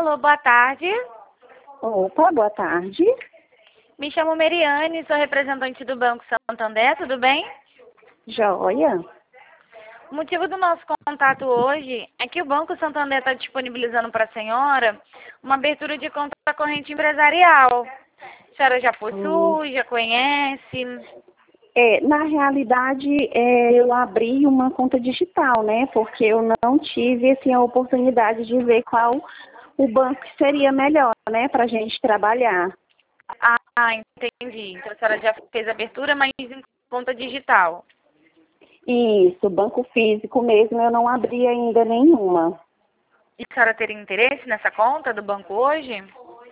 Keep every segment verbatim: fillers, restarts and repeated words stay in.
Alô, boa tarde. Opa, boa tarde. Me chamo Meriane, sou representante do Banco Santander, tudo bem? Joia. O motivo do nosso contato hoje é que o Banco Santander está disponibilizando para a senhora uma abertura de conta corrente empresarial. A senhora já possui, já conhece? É, na realidade, é, eu abri uma conta digital, né? Porque eu não tive assim, a oportunidade de ver qual o banco que seria melhor, né? Para a gente trabalhar. Ah, entendi. Então a senhora já fez a abertura, mas em conta digital. Isso, banco físico mesmo, eu não abri ainda nenhuma. E a senhora teria interesse nessa conta do banco hoje?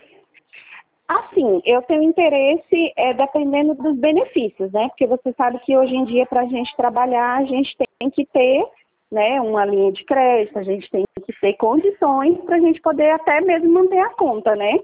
Assim, eu tenho interesse é, dependendo dos benefícios, né? Porque você sabe que hoje em dia, para a gente trabalhar, a gente tem que ter, né, uma linha de crédito, a gente tem que ter condições para a gente poder até mesmo manter a conta, né?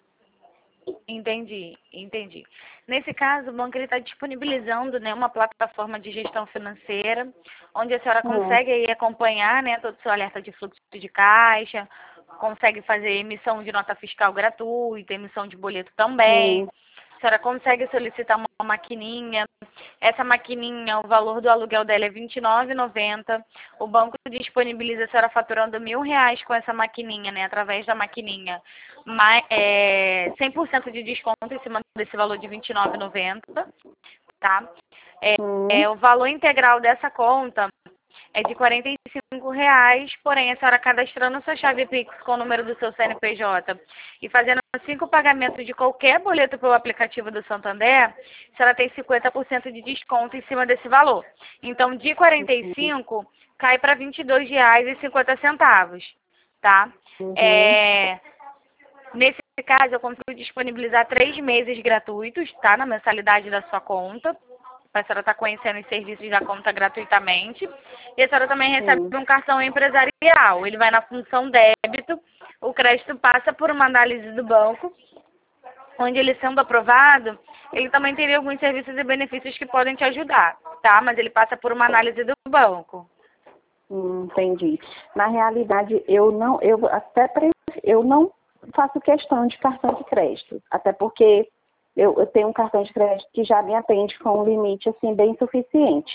Entendi, entendi. Nesse caso, o banco está disponibilizando, né, uma plataforma de gestão financeira, onde a senhora Hum. consegue aí acompanhar, né, todo o seu alerta de fluxo de caixa, consegue fazer emissão de nota fiscal gratuita, emissão de boleto também. Hum. A senhora consegue solicitar uma maquininha. Essa maquininha, o valor do aluguel dela é vinte e nove reais e noventa centavos. O banco disponibiliza a senhora faturando mil reais com essa maquininha, né? Através da maquininha. Mas, é, cem por cento de desconto em cima desse valor de vinte e nove reais e noventa centavos, tá? É, Hum. é, o valor integral dessa conta é de quarenta e cinco reais, porém a senhora cadastrando sua chave Pix com o número do seu C N P J e fazendo cinco pagamentos de qualquer boleto pelo aplicativo do Santander, a senhora tem cinquenta por cento de desconto em cima desse valor. Então, de quarenta e cinco cai para vinte e dois reais e cinquenta centavos, tá? Uhum. É, nesse caso, eu consigo disponibilizar três meses gratuitos, tá? Na mensalidade da sua conta. A senhora está conhecendo os serviços da conta gratuitamente. E a senhora também recebe Sim. um cartão empresarial. Ele vai na função débito. O crédito passa por uma análise do banco, onde ele sendo aprovado, ele também teria alguns serviços e benefícios que podem te ajudar, tá? Mas ele passa por uma análise do banco. Hum, entendi. Na realidade, eu não, eu até pre- eu não faço questão de cartão de crédito, até porque eu, eu tenho um cartão de crédito que já me atende com um limite assim bem suficiente.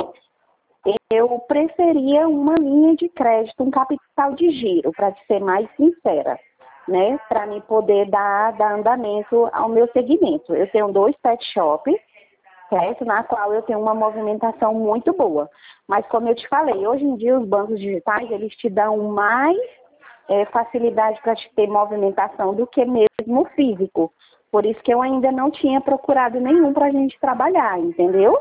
Eu preferia uma linha de crédito, um capital de giro, para ser mais sincera, né? Para me poder dar, dar andamento ao meu segmento. Eu tenho dois pet shops, certo? Na qual eu tenho uma movimentação muito boa. Mas como eu te falei, hoje em dia os bancos digitais, eles te dão mais é, facilidade para te ter movimentação do que mesmo o físico. Por isso que eu ainda não tinha procurado nenhum para a gente trabalhar, entendeu?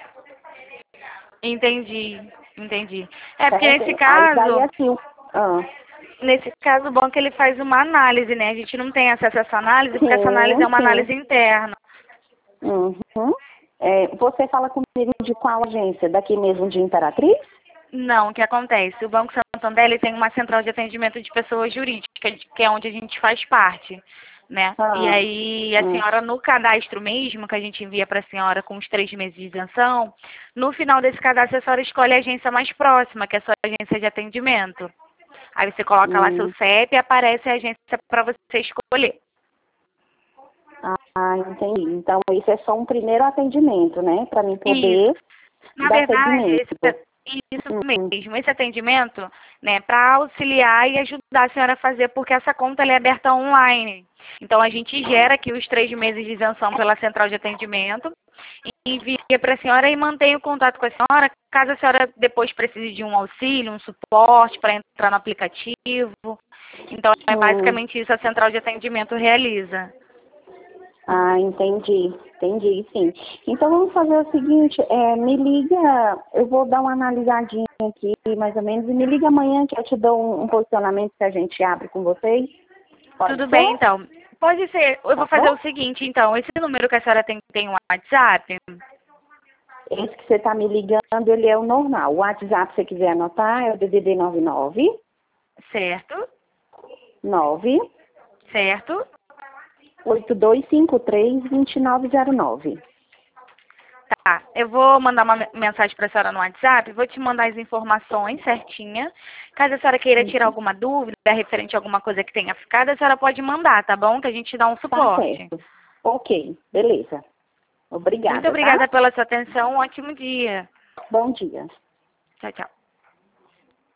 Entendi, entendi. É porque Certo? nesse Aí daí caso, assim, o- ah, nesse caso o banco ele faz uma análise, né? A gente não tem acesso a essa análise porque essa análise é sim, uma sim. análise interna. Uhum. É, você fala comigo de qual agência? Daqui mesmo de Imperatriz? Não, o que acontece? O Banco Santander ele tem uma central de atendimento de pessoas jurídicas, que é onde a gente faz parte, né? E Ah, aí a hum, senhora, no cadastro mesmo, que a gente envia para a senhora com os três meses de isenção, no final desse cadastro a senhora escolhe a agência mais próxima, que é a sua agência de atendimento. Aí você coloca lá seu hum. C E P e aparece a agência para você escolher. Ah, entendi. Então, isso é só um primeiro atendimento, né? Para mim Isso. poder Na dar verdade, seguimento. esse, isso Hum, mesmo, esse atendimento, né, para auxiliar e ajudar a senhora a fazer, porque essa conta ela é aberta online. Então, a gente gera aqui os três meses de isenção pela central de atendimento, envia para a senhora e mantém o contato com a senhora, caso a senhora depois precise de um auxílio, um suporte para entrar no aplicativo. Então, é hum. basicamente isso a central de atendimento realiza. Ah, entendi. Entendi, sim. Então, vamos fazer o seguinte, é, me liga, eu vou dar uma analisadinha aqui, mais ou menos, e me liga amanhã que eu te dou um, um posicionamento que a gente abre com vocês. Pode Tudo bem, ser? então. Pode ser. Eu Tá vou fazer bom? o seguinte, então. Esse número que a senhora tem, tem um WhatsApp, Esse que você está me ligando, ele é o normal. O WhatsApp, se você quiser anotar, é o D D D nove nove certo? nove Certo? oito dois cinco três dois nove zero nove. Eu vou mandar uma me- mensagem para a senhora no WhatsApp, vou te mandar as informações certinha. Caso a senhora queira tirar alguma dúvida referente a alguma coisa que tenha ficado, a senhora pode mandar, tá bom? Que a gente dá um Tá suporte. certo. Ok, beleza. Obrigada, Muito obrigada tá? pela sua atenção, um ótimo dia. Bom dia. Tchau, tchau.